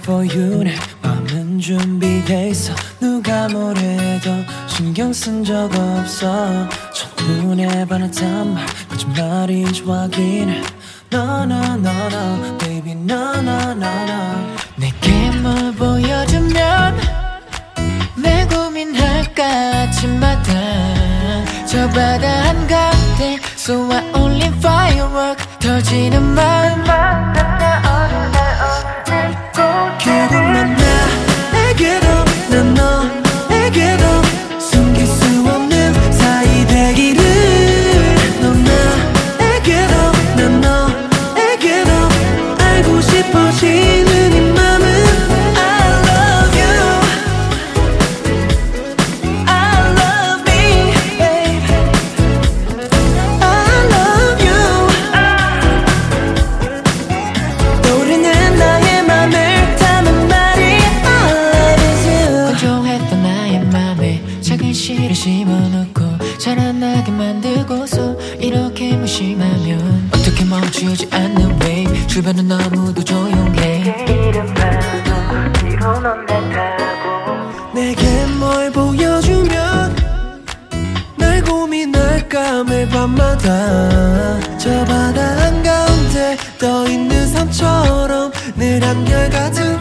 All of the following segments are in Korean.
for you 내 맘은 준비돼 있어 누가 뭐래도 신경 쓴 적 없어 첫눈에 반했단 말 거짓말인 줄 확인해 No no no no baby no no no no 내게 뭘 보여주면 내 고민할까 아침마다 저 바다 한가운데 쏘아 올린 firework 터지는 마음 결국 넌 나에게도 난 너에게도 숨길 수 없는 사이 되기를 넌 나에게도 난 너에게도 알고 싶어지는 이 맘은 I love you I love me babe I love you 떠오르는 나의 맘을 담은 말이 All I love is you 건조했던 나의 맘에 작은 씨를 심어놓고 자라나게 만들고서 이렇게 무심하면 어떻게 멈추지 않는 wave 주변은 너무도 조용해 이름 봐도 뒤로 넌 날 타고 내게 뭘 보여주면 날 고민할까 매일 밤마다 저 바다 한가운데 떠있는 섬처럼 늘 한결같은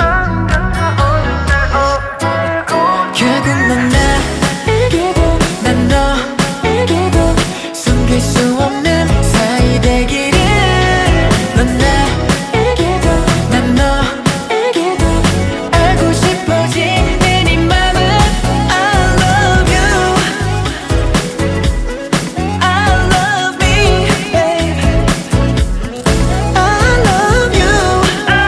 결국 넌 나에게도 난 너에게도 숨길 수 없는 사이 되기를 넌 나에게도 난 너에게도 알고 싶어지는 이 맘은 I love you I love me babe I love you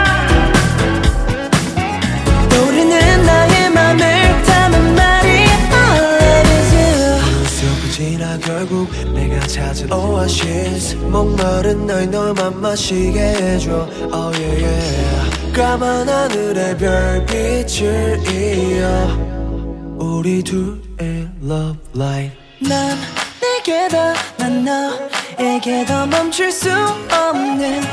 떠오르는 나의 맘을 담은 말이 All I love is you 슬프지나 결국 내가 찾은 오아시스 목마른 날 너만 마시게 해줘 Oh yeah yeah 까만 하늘의 별빛을 이어 우리 둘의 love light 난 내게도 난 너에게도 멈출 수 없는